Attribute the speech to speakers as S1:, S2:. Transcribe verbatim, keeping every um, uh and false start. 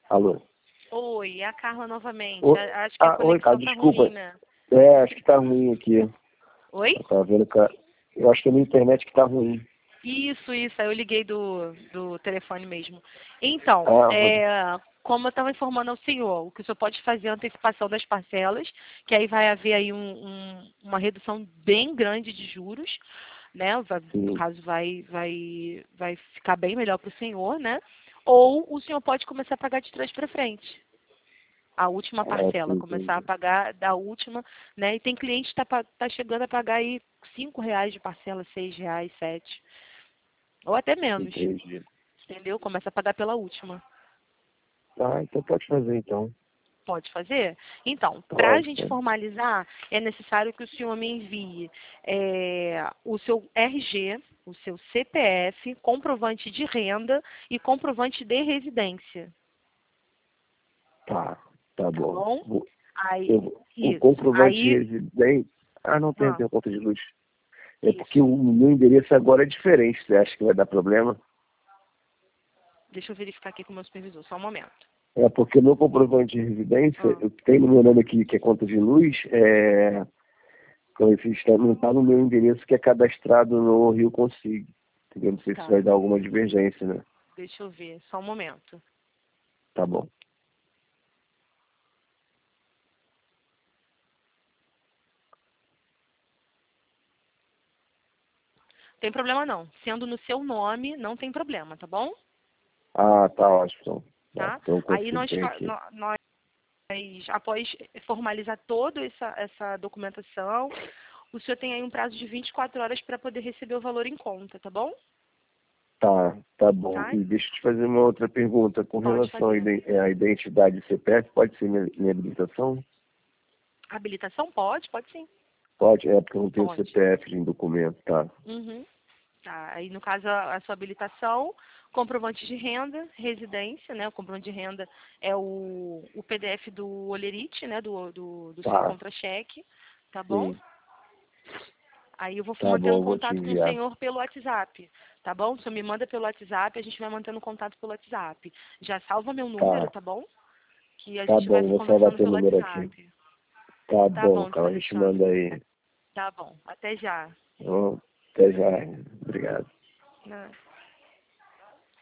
S1: Alô?
S2: Oi, é a Carla novamente.
S1: Oi,
S2: A- Acho que a
S1: ah, oi, cara,
S2: conexão tá
S1: desculpa.
S2: ruim, né?
S1: É, acho que tá ruim aqui.
S2: Oi?
S1: Eu tava vendo que... a- Eu acho que é a minha internet que tá ruim.
S2: Isso, isso. Aí eu liguei do, do telefone mesmo. Então,
S1: Ah, Rodrigo.
S2: é, como eu estava informando ao senhor, o que o senhor pode fazer é a antecipação das parcelas, que aí vai haver aí um- um- uma redução bem grande de juros, né? Vai- no
S1: Sim.
S2: caso, vai, vai, vai ficar bem melhor para o senhor, né? Ou o senhor pode começar a pagar de trás para frente. A última
S1: Ah, sim,
S2: parcela, começar a
S1: entendi.
S2: pagar da última, né? E tem cliente que está tá chegando a pagar aí cinco reais de parcela, seis reais, sete, ou até menos,
S1: Entendi.
S2: entendeu? Começa a pagar pela última.
S1: Ah, então pode fazer então.
S2: Pode fazer? Então, para a
S1: Pode,
S2: gente
S1: pode.
S2: formalizar, é necessário que o senhor me envie é, o seu R G, o seu C P F, comprovante de renda e comprovante de residência,
S1: Tá, tá
S2: tá
S1: bom.
S2: bom?
S1: Vou-
S2: Aí,
S1: Eu, vou- o
S2: isso.
S1: comprovante de
S2: Aí,
S1: residência... Ah, não tem,
S2: ah,
S1: tem a conta de luz. É porque
S2: isso.
S1: o meu endereço agora é diferente. Você acha que vai dar problema?
S2: Deixa eu verificar aqui com o meu supervisor, só um momento.
S1: É porque o meu comprovante de residência,
S2: Ah,
S1: eu tenho no meu nome aqui, que é conta de luz, é... então, esse está- não está no meu endereço que é cadastrado no Rio Consigo. Entendeu? Não sei se vai
S2: tá.
S1: dar alguma divergência, né?
S2: Deixa eu ver, só um momento.
S1: Tá bom.
S2: Tem problema não. Sendo no seu nome, não tem problema, tá bom?
S1: Ah, tá ótimo. Então, tá,
S2: Tá?
S1: então eu
S2: Aí
S1: consigo
S2: nós,
S1: ter
S2: fa-
S1: aqui.
S2: nó- nós após formalizar toda essa, essa documentação, o senhor tem aí um prazo de vinte e quatro horas para poder receber o valor em conta, tá bom?
S1: Tá, tá bom.
S2: Tá?
S1: E deixa eu te fazer uma outra pergunta. Com
S2: Pode
S1: relação à
S2: fazer.
S1: iden- à identidade C P F, pode ser minha, minha habilitação?
S2: Habilitação? Pode, pode sim.
S1: Pode, é porque eu não tenho
S2: Pode.
S1: C P F em documento, tá?
S2: Uhum. Tá. Aí, no caso, a, a sua habilitação, comprovante de renda, residência, né? O comprovante de renda é o, o P D F do Olerite, né? Do, do, do seu
S1: Tá,
S2: contra-cheque, tá bom?
S1: sim.
S2: Aí eu vou
S1: Tá
S2: mantendo
S1: bom, vou te
S2: contato com o
S1: enviar.
S2: senhor pelo WhatsApp, tá bom? O senhor me manda pelo WhatsApp, a gente vai mantendo contato pelo WhatsApp. Já salva meu número,
S1: Tá,
S2: tá bom? Que a
S1: tá
S2: gente vai
S1: bom, vou salvar
S2: conversando
S1: teu
S2: pelo
S1: número aqui.
S2: WhatsApp.
S1: Tá
S2: Tá
S1: bom,
S2: bom, seu
S1: cara, a gente
S2: Alexandre.
S1: manda aí.
S2: Tá bom. Até já.
S1: Então, até já. Obrigado.
S2: Né?